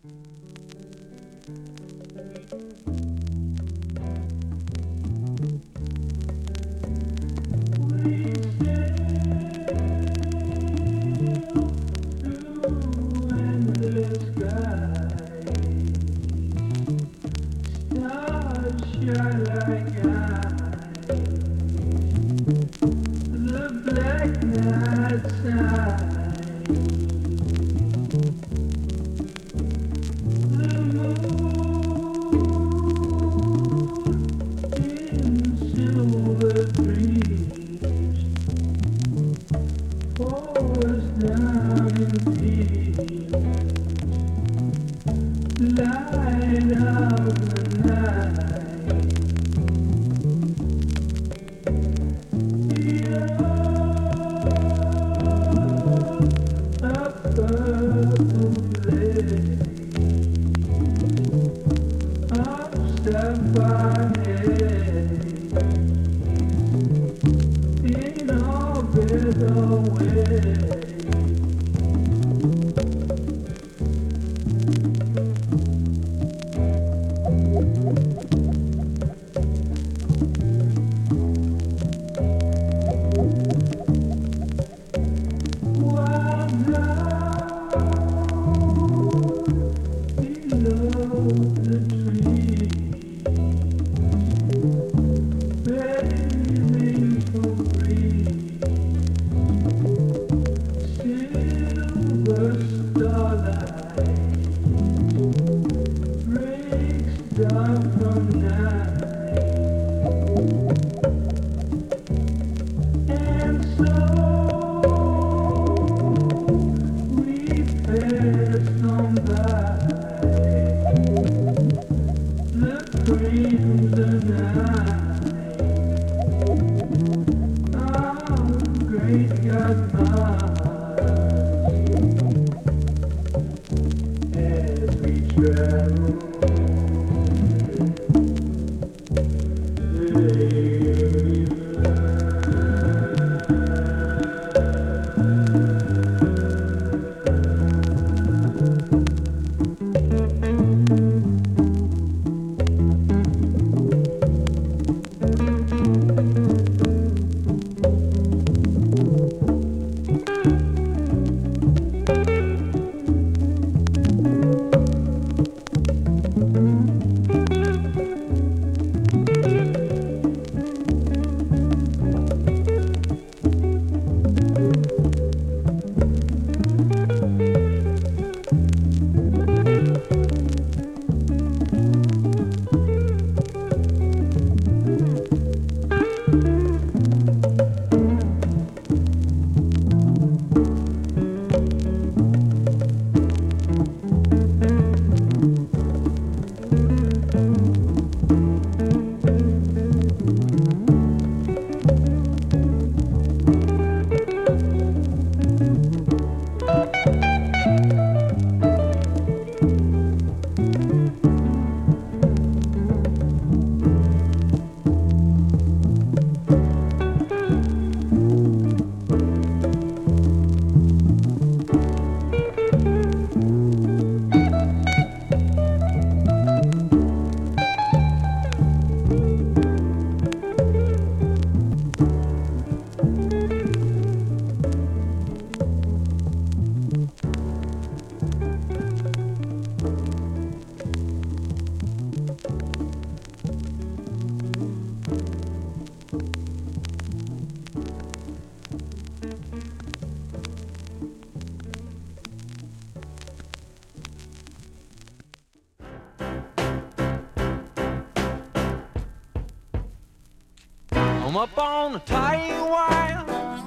I'm up on a tight wire.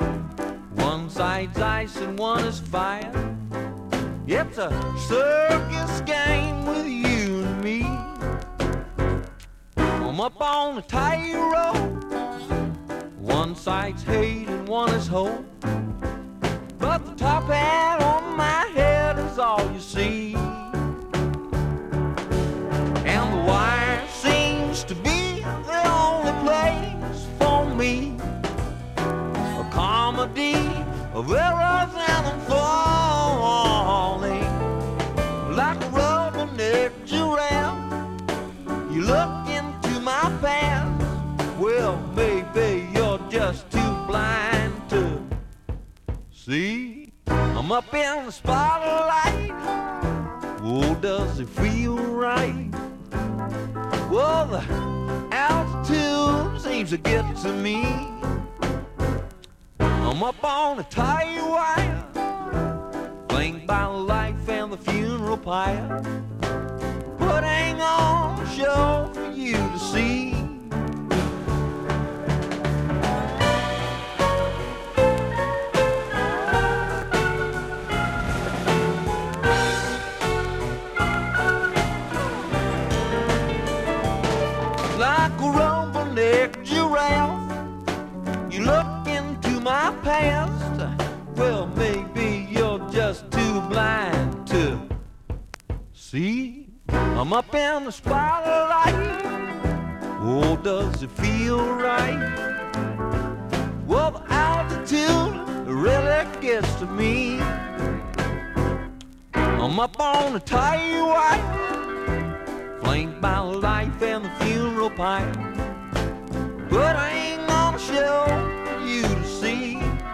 One side's ice and one is fire. It's a circus game with you and me. I'm up on a tight rope. One side's hate and one is hope. But the top hat on my head is all you see. And the wire seems to be the only place for me. A comedy of errors and I'm falling like a road look into my past, well, maybe you're just too blind to see. I'm up in the spotlight. Oh, does it feel right? Well, the altitude seems to get to me. I'm up on a tight wire, flanked by life and the funeral pyre, putting on a show for you to see. Like a rumble-necked giraffe, you look into my past. Well, maybe you're just too blind to see. I'm up in the spotlight. Oh, does it feel right? Well, the altitude really gets to me. I'm up on a tight wire, flanked by life and the funeral pyre, but I ain't gonna show you to see.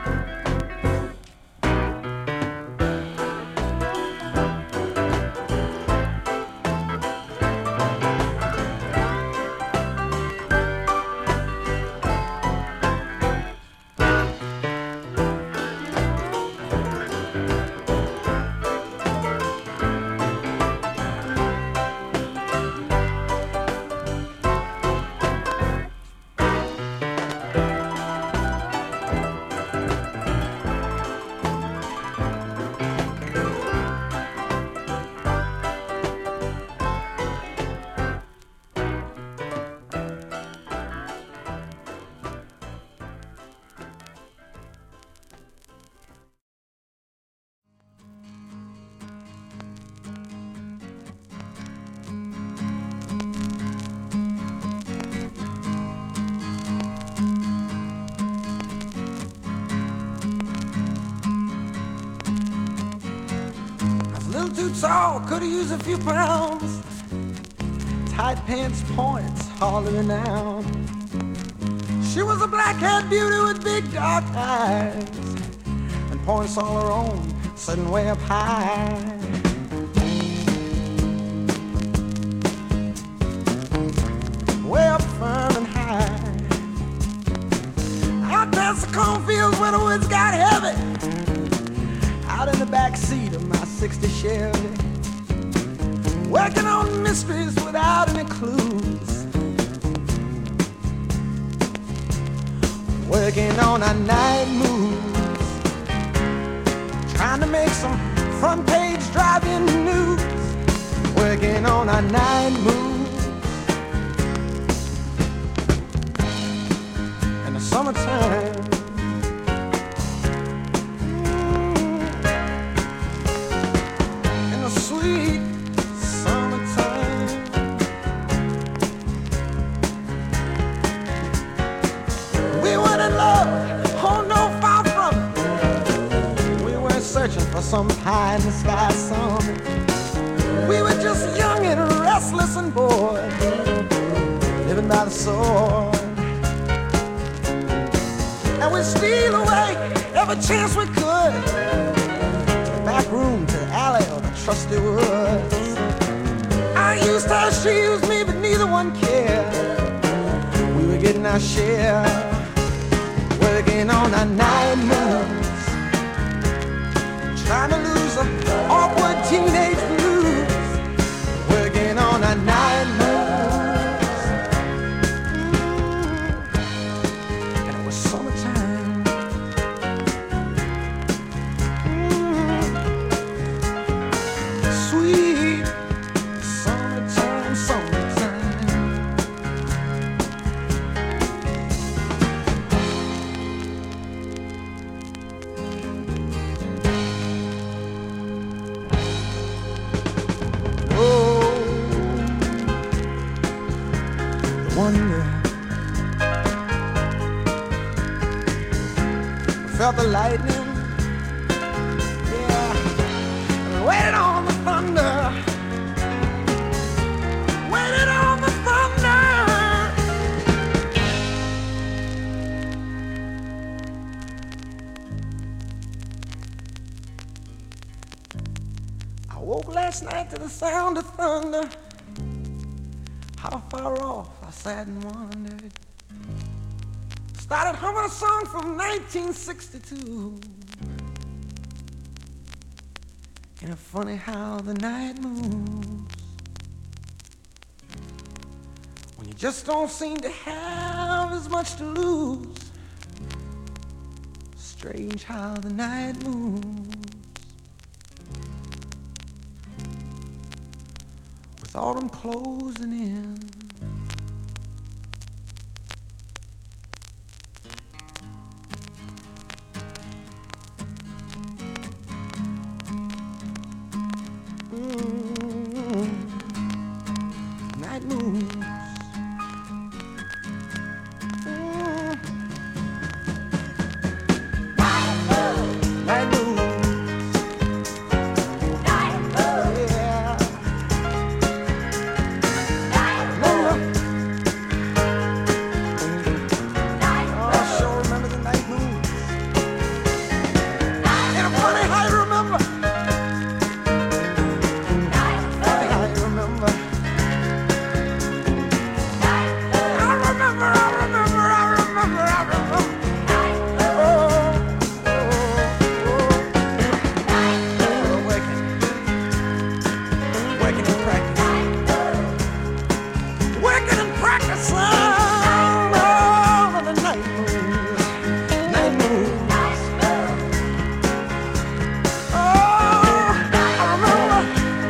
Tall, could've used a few pounds. Tight pants points, hardly renowned. She was a black-haired beauty with big dark eyes, and points all her own, sitting way up high. Way up firm and high. Out past the cornfields where the woods got heavy, out in the back seat of my '60 Chevy, working on mysteries without any clues, working on our night moves, trying to make some front page driving news, working on our night moves in the summertime. Sweet summertime. We weren't in love, oh no, far from it. We weren't searching for some pie in the sky summit. We were just young and restless and bored, living by the sword. And we'd steal away every chance we could, back room to the alley or the trusty woods. I used her, she used me, but neither one cared. We were getting our share, working on our night moves, trying to lose the awkward teenage blues, working on our night moves. And it was summertime. Sweet summertime, summertime. Oh, the wonder. Felt the lightning. Waited on the thunder, waited on the thunder. Woke last night to the sound of thunder. How far off I sat and wondered. Started humming a song from 1962. And it's funny how the night moves when you just don't seem to have as much to lose. Strange how the night moves with autumn closing in. Night moves. Night moves. Night moves. Yeah. I sure remember the night moves. And I'm funny how you remember. Funny how you remember. I remember. Working and practicing. Working and practicing. Oh, the night moves. Night moves. Oh, I remember.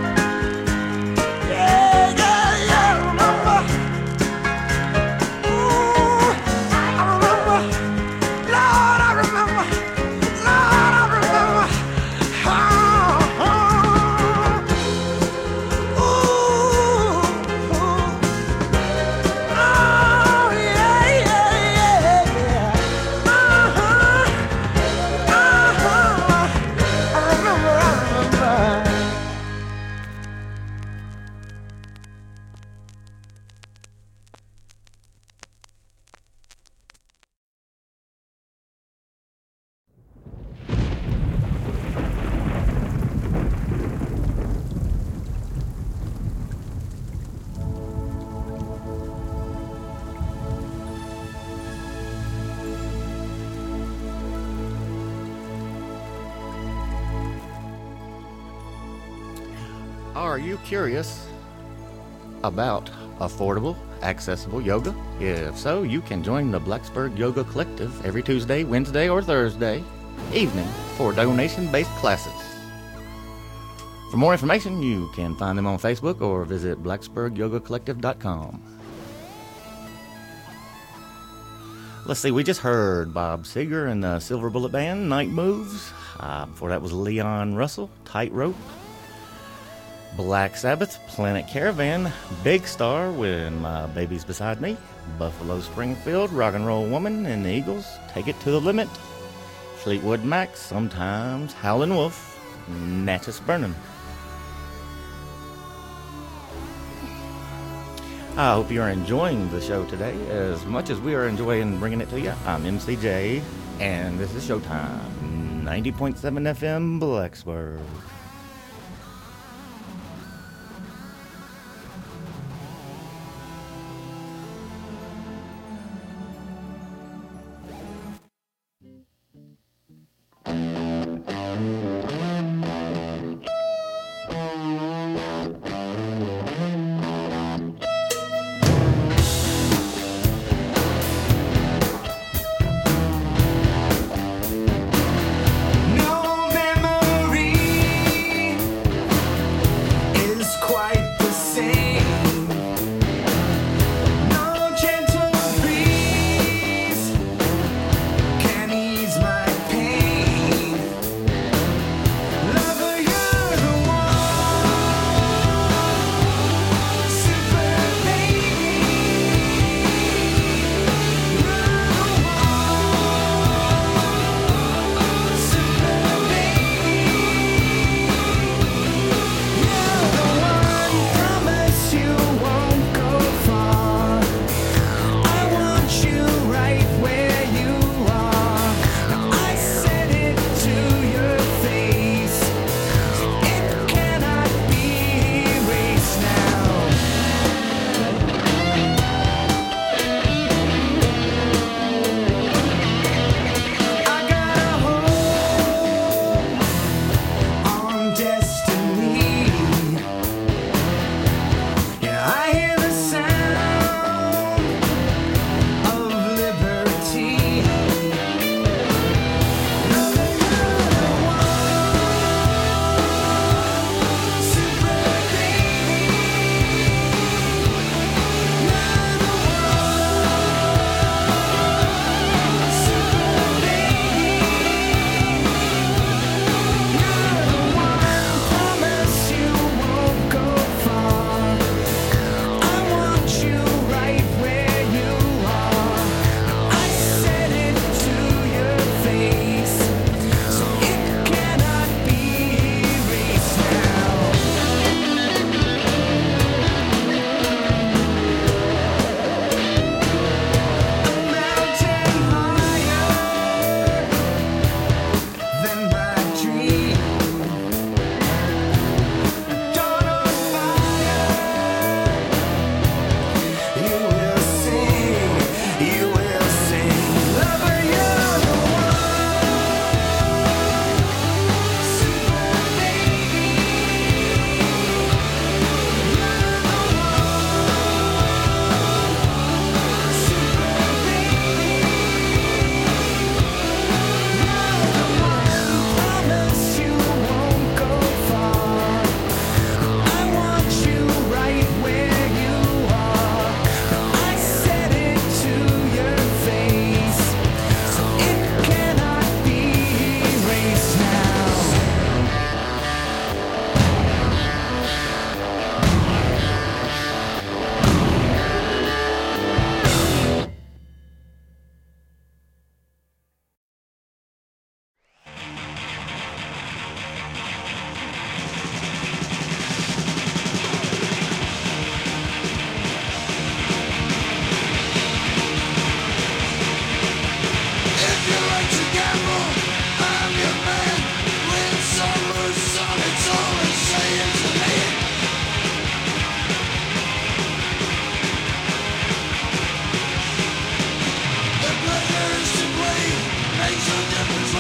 Yeah, I remember. Ooh, I remember. Lord, I remember. Lord, I remember. Oh, yeah. I remember. Are you curious about affordable, accessible yoga? If so, you can join the Blacksburg Yoga Collective every Tuesday, Wednesday, or Thursday evening for donation-based classes. For more information, you can find them on Facebook or visit blacksburgyogacollective.com. Let's see, we just heard Bob Seger and the Silver Bullet Band, Night Moves. Before that was Leon Russell, Tightrope. Black Sabbath, Planet Caravan, Big Star, When My Baby's Beside Me, Buffalo Springfield, Rock and Roll Woman, and the Eagles, Take It to the Limit, Fleetwood Mac, Sometimes, Howlin' Wolf, Natchez Burning. I hope you're enjoying the show today as much as we are enjoying bringing it to you. I'm MCJ, and this is Showtime, 90.7 FM, Blacksburg. No memory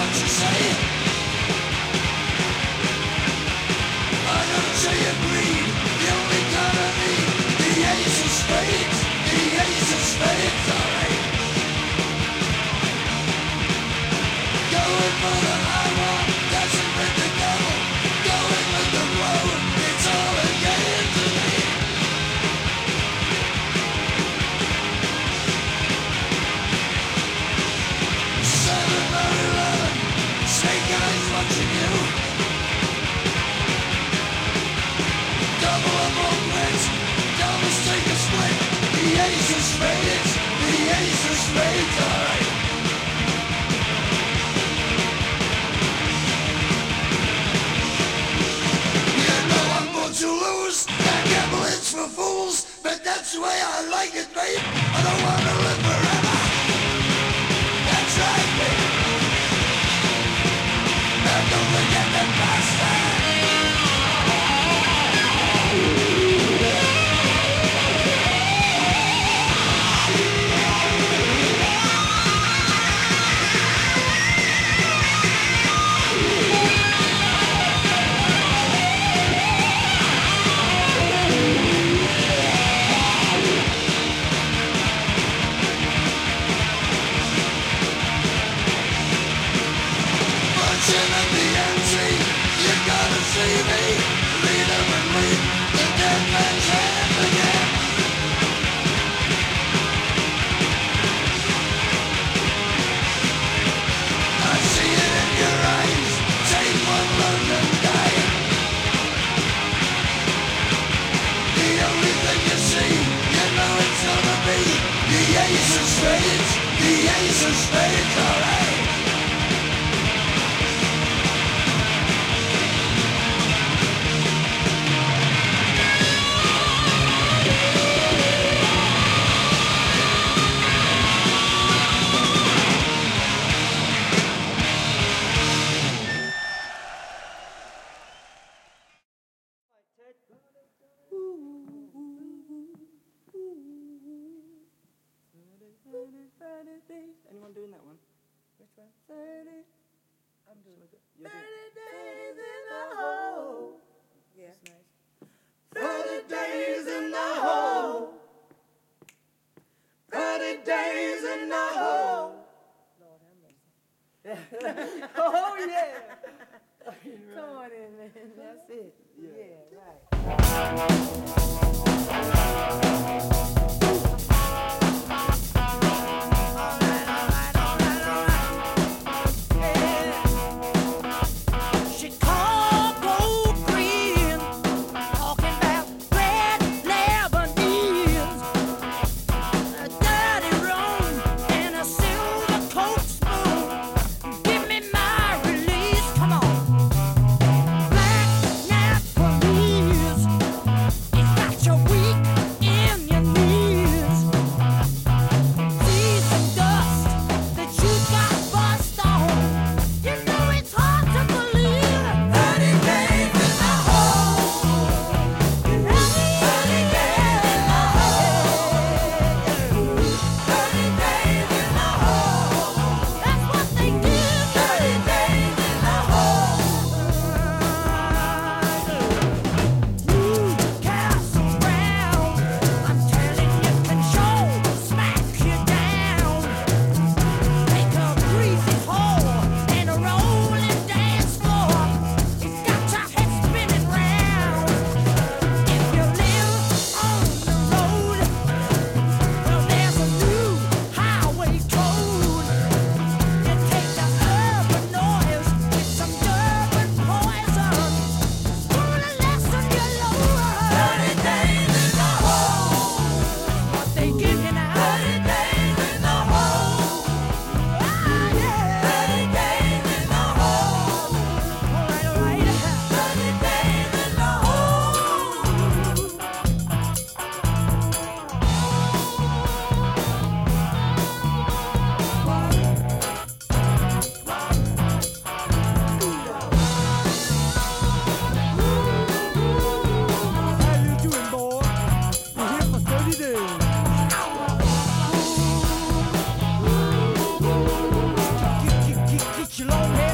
what you say. I don't say you bleed, the only kind I need. The ace of spades, the ace of spades, alright. Going for the high one, dancing with the devil. Going with the flow, it's all again to me. Seven or 11, snake eyes watching you. Double up on blitz, don't mistake a split. The ace of spades, the ace of spades, alright. You know I'm going to lose, that gambling's for fools, but that's the way I like it, babe. I don't wanna live forever. That's right, babe. Now don't forget the bastard. Punching at the entry, you gotta see me. Lead 'em and lead the dead man's hand again. I see it in your eyes, take one look and die. The only thing you see, you know it's gonna be the ace of spades, the ace of spades, alright. Anyone doing that one? Which one? 30. I'm doing it. 30 days in the hole. Yeah. That's nice. 30 days in the hole. 30 days in the hole. Lord have mercy. Oh, yeah. Come on in, man. That's it. Yeah, right. Chicago green, talking about red Lebanese, a dirty rum and a silver Coke spoon. Give me my release, come on. Black Napolese, it's got you weak in your knees.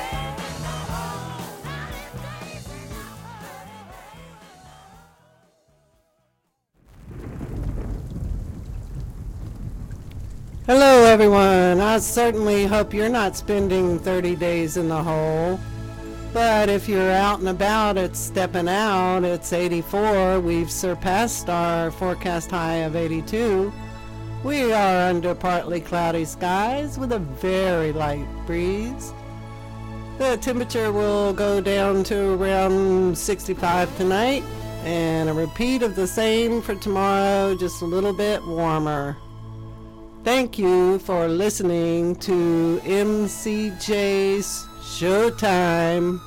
Hello everyone, I certainly hope you're not spending 30 days in the hole. But if you're out and about, it's stepping out, it's 84, we've surpassed our forecast high of 82. We are under partly cloudy skies with a very light breeze. The temperature will go down to around 65 tonight, and a repeat of the same for tomorrow, just a little bit warmer. Thank you for listening to MCJ's Showtime.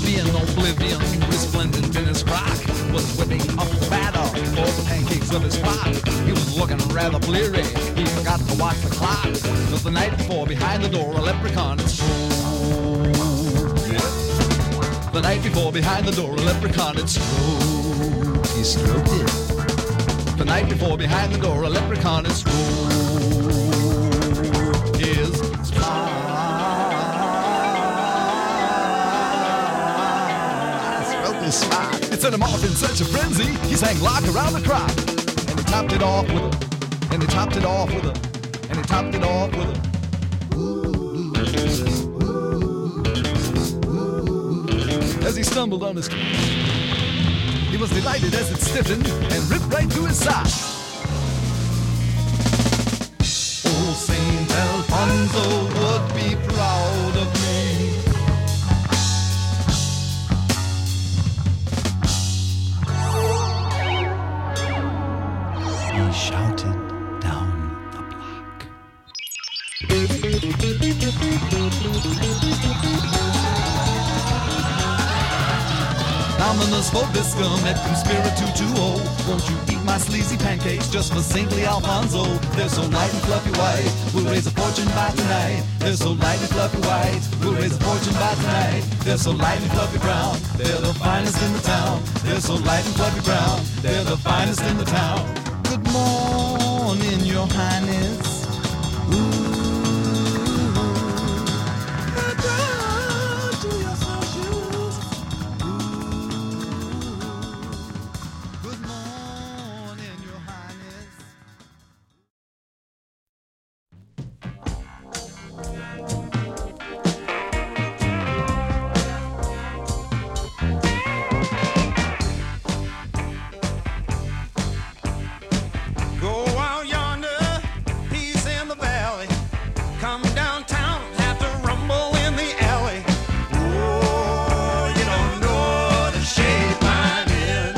Vivian, oblivion, resplendent in his frock, was whipping up the batter for the pancakes of his flock. He was looking rather bleary, he forgot to watch the clock. But the night before, behind the door, a leprechaun had stroked it. The night before, behind the door, a leprechaun had stroked. He stroked it. The night before, behind the door, a leprechaun had stroked his spine. It set him off in such a frenzy, he sang lock around the clock. And he topped it off with a, and he topped it off with a, and he topped it off with a. As he stumbled on his feet, he was delighted as it stiffened and ripped right through his side. Oh, Saint Alfonso would be proud of me. Shouted down the block. Ominous Vobiscum et conspiratu-2-0. Won't you eat my sleazy pancakes just for saintly Alfonso? They're so light and fluffy white, we'll raise a fortune by tonight. They're so light and fluffy white, we'll raise a fortune by tonight. They're so light and fluffy brown, they're the finest in the town. They're so light and fluffy brown, they're the finest in the town. Good morning, Your Highness. Good morning, Your Highness. Go out yonder, he's in the valley. Come downtown, have to rumble in the alley. Oh, you don't know the shape I'm in.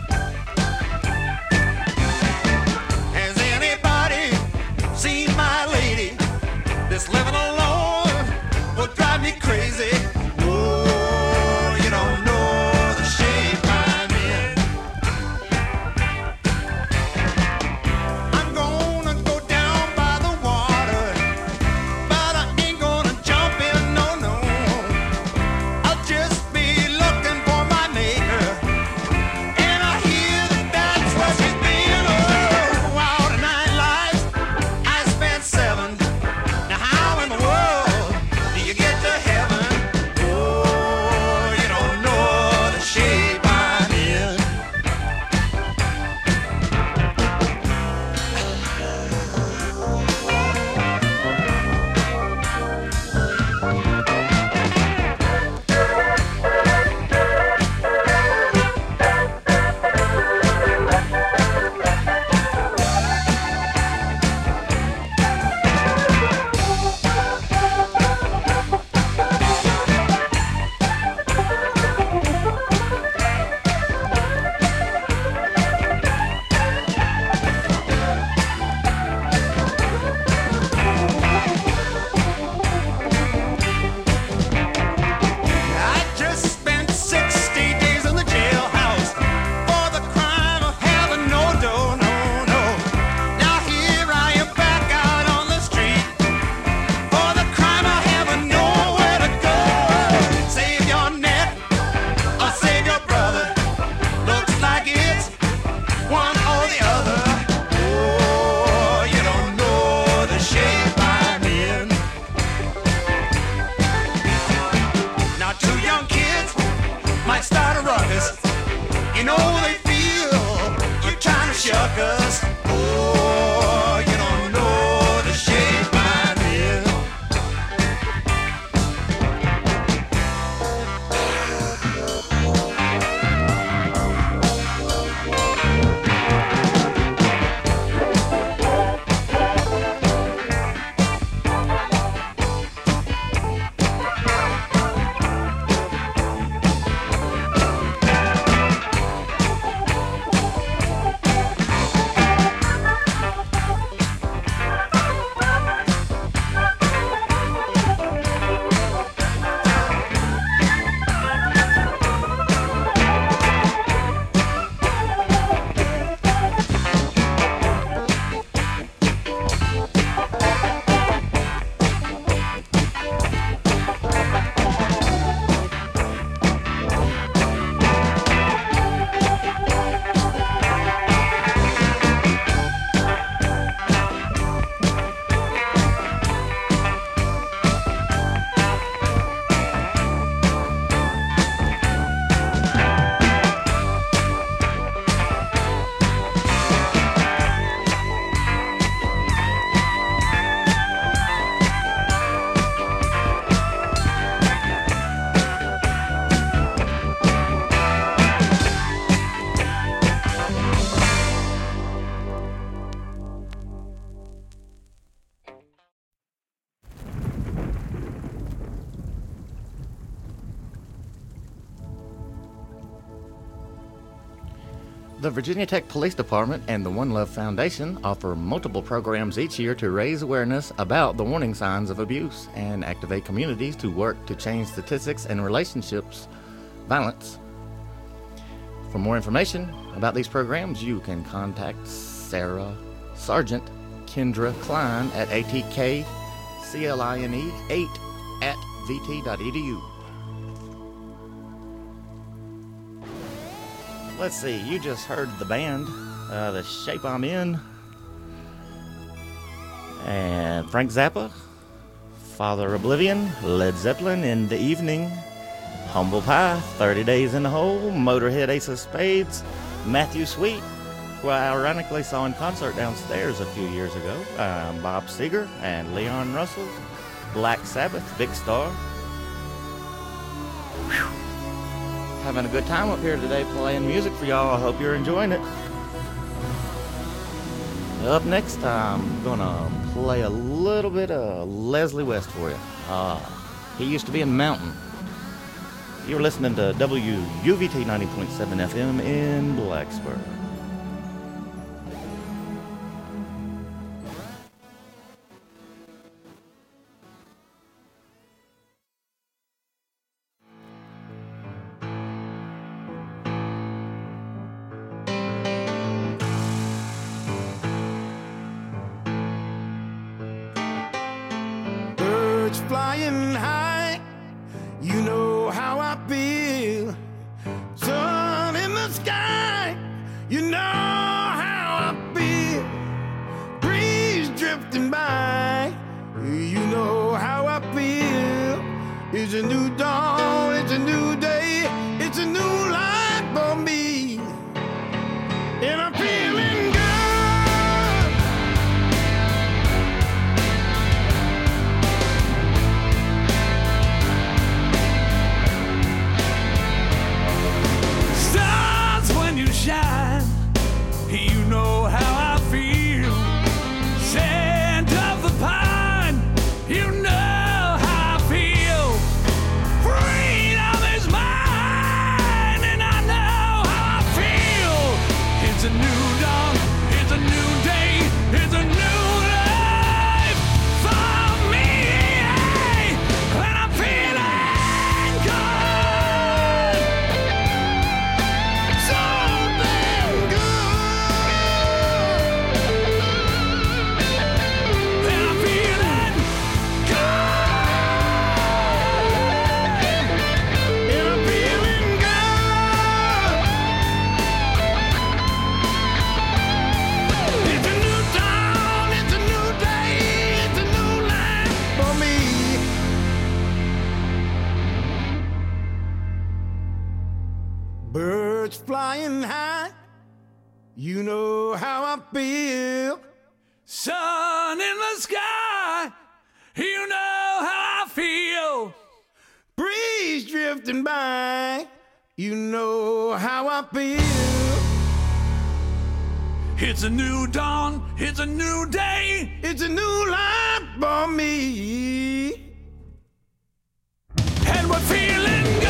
Has anybody seen my lady? This living alone would drive me crazy. Oh, you don't know the shape I'm in. I'm gonna go down by the water, but I ain't gonna jump in, no, no. I'll just be looking for my maker, and I hear that that's where she's been. Oh, out of 9 lives, I spent 7. Now how in the world do you get to heaven? Oh, you don't know the shape I'm in. I just spent 60 days in the jailhouse for the crime of having no dough, no, no. Now here I am back out on the street for the crime of having nowhere to go. Save your net or save your brother. Looks like it's one or the other. Oh, you don't know the shape I'm in. Now 2 young kids might start a ruckus. You know they feel you're trying to shuck us. Oh, you don't know the shape I'm in. The Virginia Tech Police Department and the One Love Foundation offer multiple programs each year to raise awareness about the warning signs of abuse and activate communities to work to change statistics and relationships violence. For more information about these programs, you can contact Sarah Sargent Kendra Klein at atkcline8@vt.edu. Let's see, you just heard the band, The Shape I'm In, and Frank Zappa, Father Oblivion, Led Zeppelin, In the Evening, Humble Pie, 30 Days in the Hole, Motorhead, Ace of Spades, Matthew Sweet, who I ironically saw in concert downstairs a few years ago, Bob Seger and Leon Russell, Black Sabbath, Big Star. Whew. Having a good time up here today playing music for y'all. I hope you're enjoying it. Up next, I'm gonna play a little bit of Leslie West for you. He used to be in Mountain. You're listening to WUVT 90.7 FM in Blacksburg. Flying high, you know how I feel. Sun in the sky, you know how I feel. Breeze drifting by, you know how I feel. It's a new dawn, it's a new day, it's a new life for me. And I'm feeling good. Shine, you know how I feel. Scent of the pine, you know how I feel. Freedom is mine, and I know how I feel. It's a new dawn, it's a new day, it's a new life for me, and I'm feeling good. So birds flying high, you know how I feel. Sun in the sky, you know how I feel. Breeze drifting by, you know how I feel. It's a new dawn, it's a new day, it's a new life for me. And we're feeling good.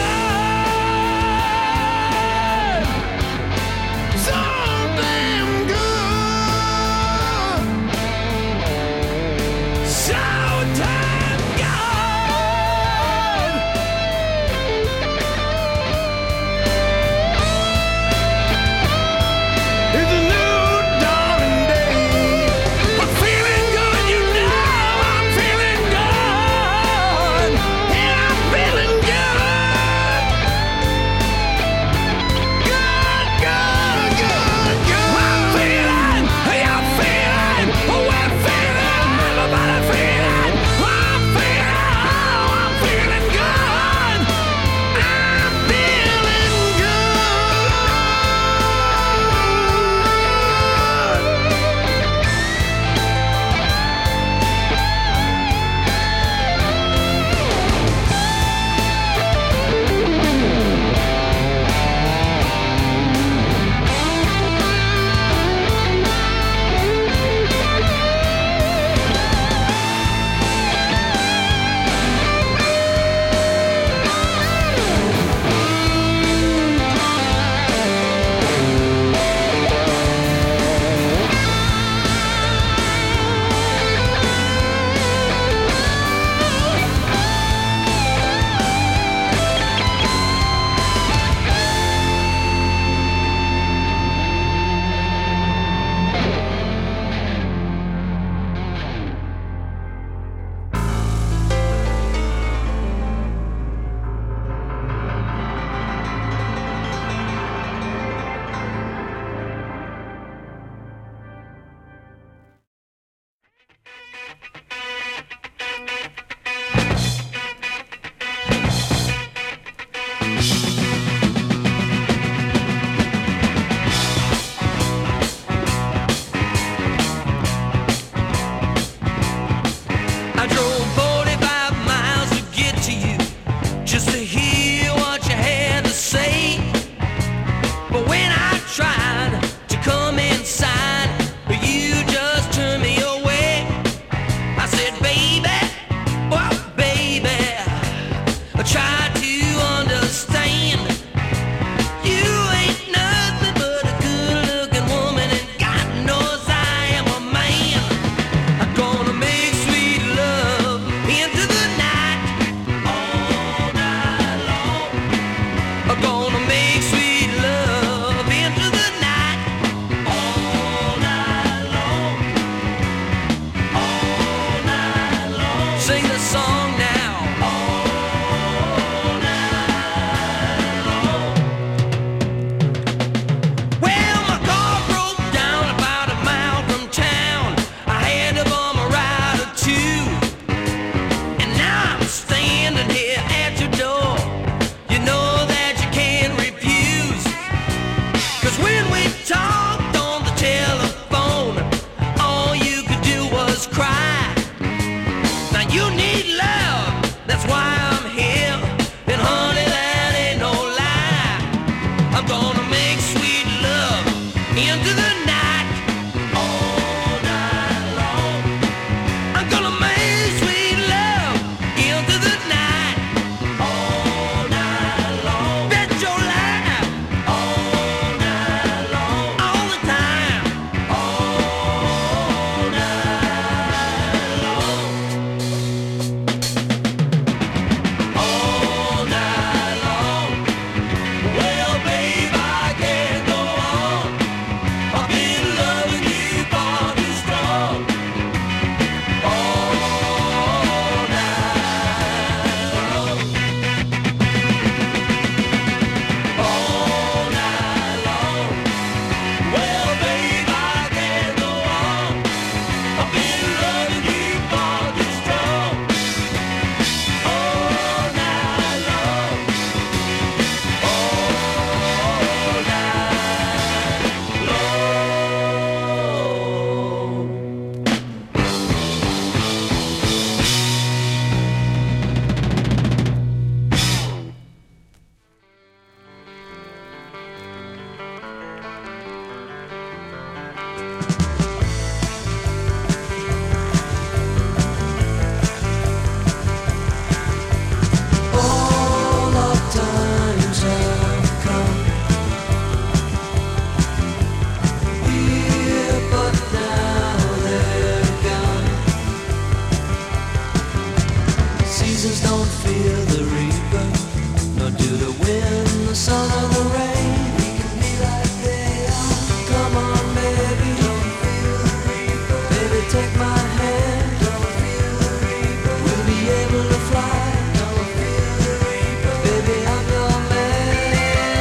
under the rain. We can be like they are. Come on, baby. Don't feel the reaper. Baby, take my hand. Don't feel the reaper. We'll be able to fly. Don't feel the reaper. Baby, I'm your man.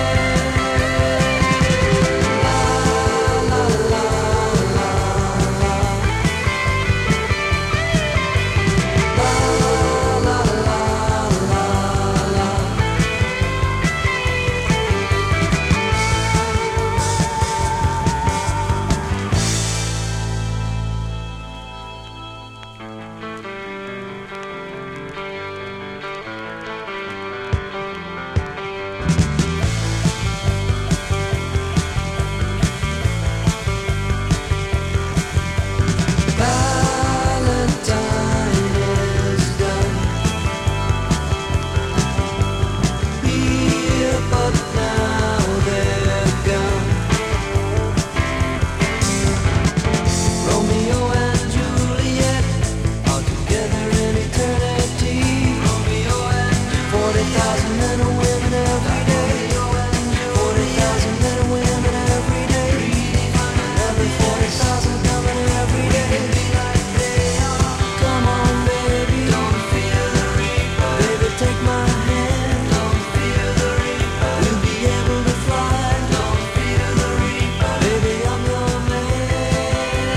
La la la la la. La la la la la. Valentine is done here, but now they're gone. Romeo and Juliet are together in eternity. Romeo and 40,000 men and women every day. 40,000 men and women every day. Another 40,000 coming every day. Come on, baby. Don't feel the reaper. Baby, take my hand. Don't feel the reaper. We'll be able to fly. Don't feel the reaper. Baby, I'm your man.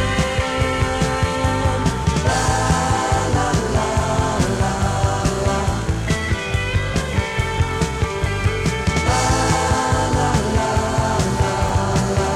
La la la la la. La la la la la.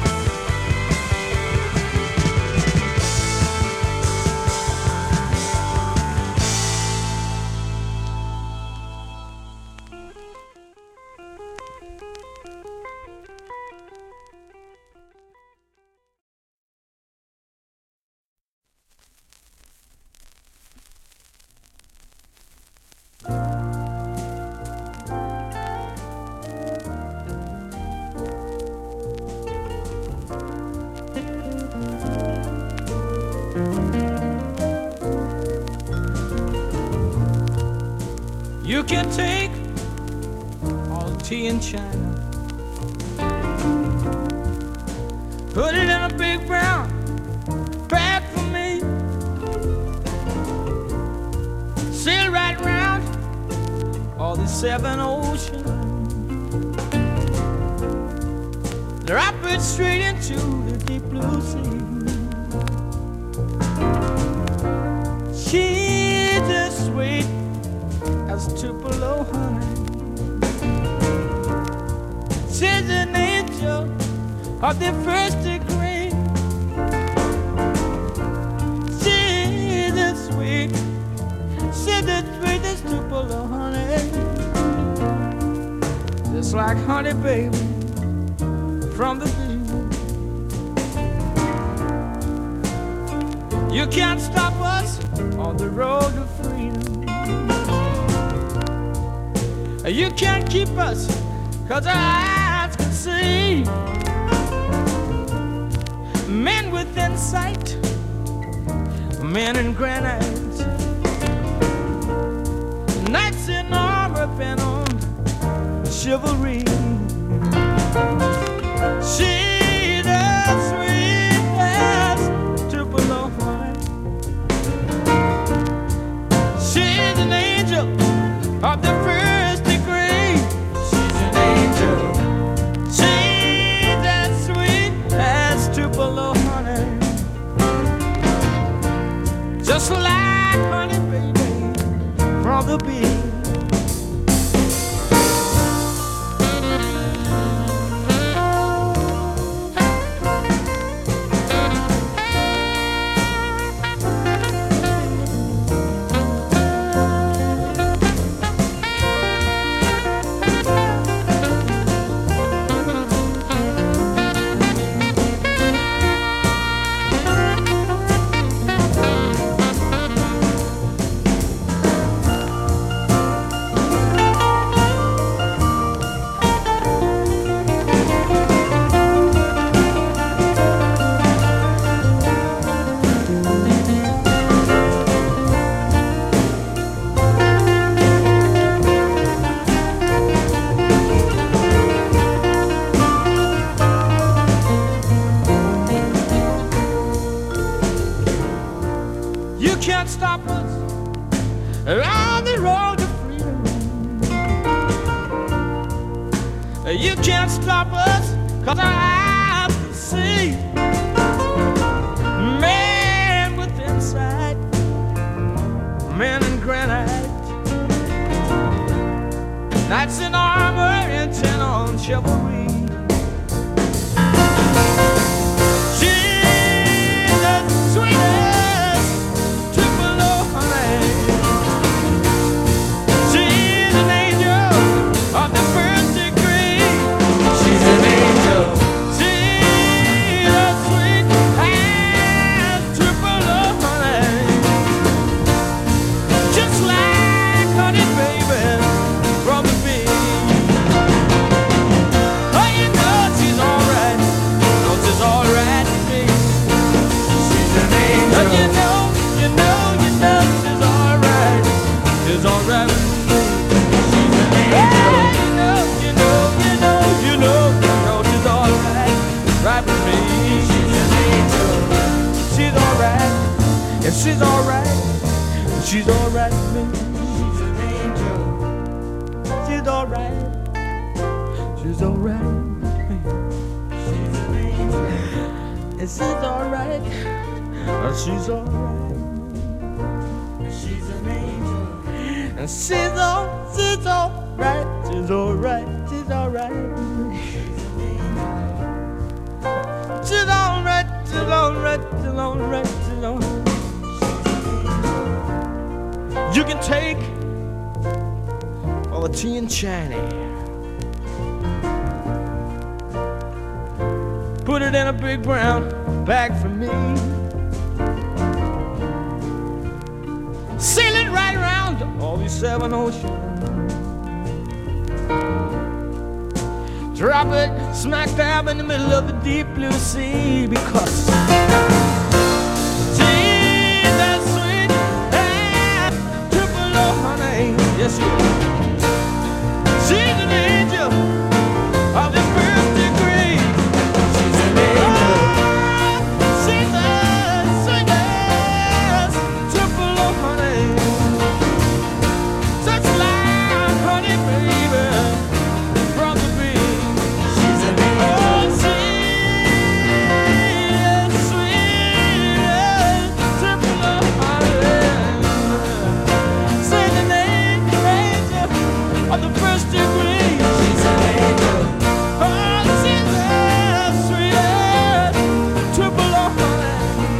You can take all the tea in China, put it in a big brown bag for me, sail right round all the 7 oceans, drop it straight into the deep blue sea. She's as sweet as Tupelo honey. She's an angel of the first degree. She's as sweet as Tupelo honey. Just like honey, baby, from the bee. You can't stop us on the road to freedom. You can't keep us, 'cause our eyes can see. Men with insight, men in granite, knights in armor bent on chivalry. She's as sweet as Tupelo honey. She's an angel of the first degree. She's an angel. She's as sweet as Tupelo honey. Just like honey, baby, from the bee. You can't stop us, 'cause our eyes can see. Man with insight, man in granite, knights in armor intent on chivalry. She's the sweetest Tupelo honey. She's an angel of the first degree. She's an angel. She's a sweet as Tupelo honey. Just like honey, baby, from the bee. Oh, you know she's alright. No, she's alright to me. She's an angel. Oh, you know she's alright. She's alright with me. She's an angel. You know she's alright. Right with me. She's an angel. She's alright. Yeah, she's alright. She's alright with me. She's an angel. She's alright. She's alright with me. She's an angel. And she's alright. She's alright. She's an angel. And she's alright. She's alright. She's alright. She's alright with me. She's alright. She's alright. She's alright. She's alright. You can take all the tea and China, put it in a big brown bag for me, sail it right around all these 7 oceans, drop it smack dab in the middle of the deep blue sea, because she's that sweet and Tupelo honey. Yes, she is. She's an angel of the first degree. She's an angel. She's the sweetest Tupelo honey. Such like honey, baby, from the bee. She's an angel. Oh, she's sweet Tupelo honey. Say the name, angel of the first degree. She's an angel. Oh, she's the sweetest Tupelo honey.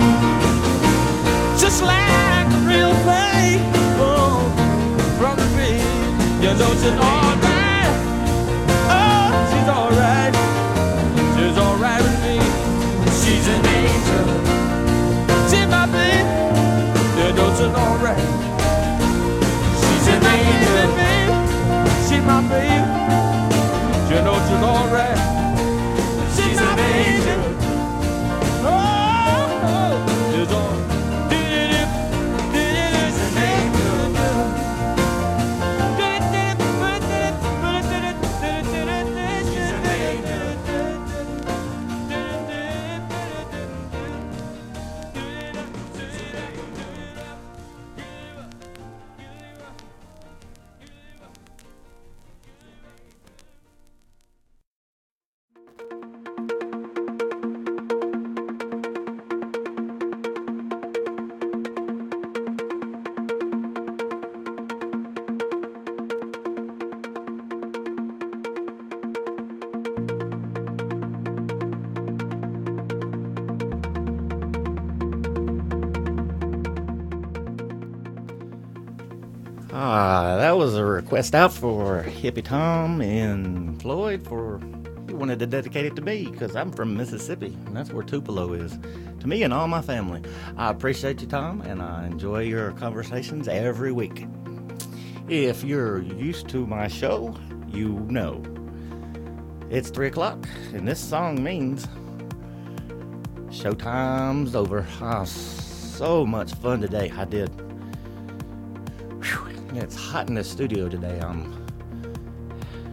Just like a real thing, oh, from the bee. You know she's alright. Oh, she's alright. She's alright with me. She's an angel. She's my baby. You know she's alright. She's an angel. She's my baby. You know she's alright. She's an angel. Oh, she's all. She's an angel. She's an angel. That was a request out for Hippie Tom in Floyd. He wanted to dedicate it to me because I'm from Mississippi, and that's where Tupelo is to me and all my family. I appreciate you, Tom, and I enjoy your conversations every week. If you're used to my show, you know it's 3 o'clock, and this song means showtime's over. So much fun today. I did. Whew. It's hot in the studio today. I'm